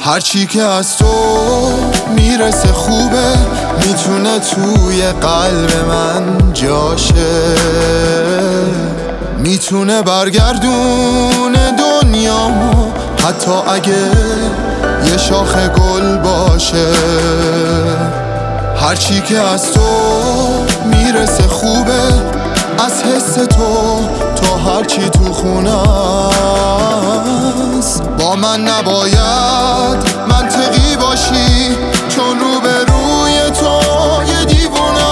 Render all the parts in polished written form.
هرچی که از تو میرسه خوبه، میتونه توی قلب من جاشه، میتونه برگردونه دنیامو حتی اگه یه شاخ گل باشه. هرچی که از تو میرسه خوبه، از حس تو تا هرچی تو خونه است. با من نباید منطقی باشی، چون روبروی تو یه دیوونه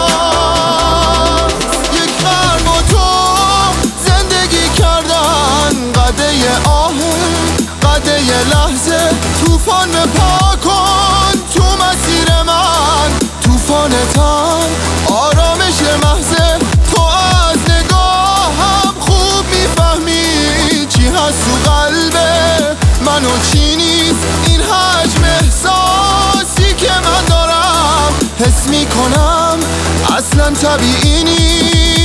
است. یک قرن با تو زندگی کردن، قده آهه قده لحظه، توفان پا کن تو مسیر من، توفانتم آرامش محضه. تو از نگاهم خوب میفهمی چی هست تو قلبه من و چی نیست. این حجم احساسی که من دارم حس میکنم اصلا طبیعی نیست.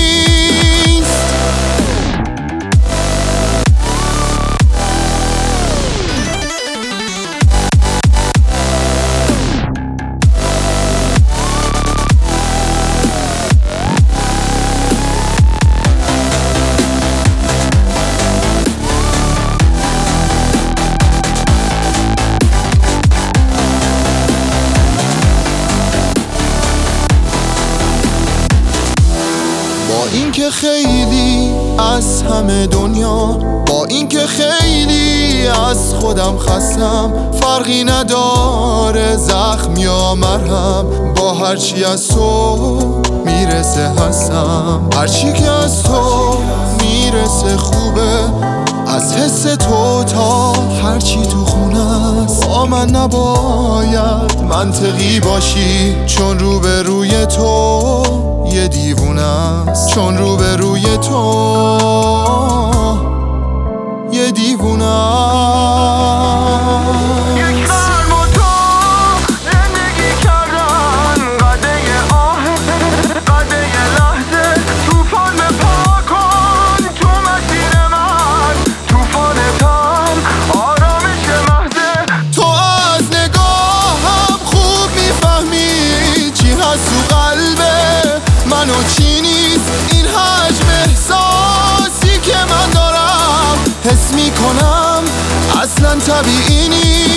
با اینکه خیلی از همه دنیا، با اینکه خیلی از خودم خستم، فرقی نداره زخم یا مرهم، با هرچی از تو میرسه هستم. هرچی که از تو میرسه خوبه، از حس تو تا هرچی تو خونه است. با من نباید منطقی باشی، چون روبروی تو یه دیوونه است، چون روبروی تو یه دیوونه است. یک قرن با تو زندگی کردن، قده آهه قده لحظه، توفان پا کن تو مسیر من، توفانتم آرامش محضه. تو از نگاهم خوب میفهمی چی هست تو قلبه من و چی نیست. این حجم احساسی که من دارم حس میکنم اصلا طبیعی نیست.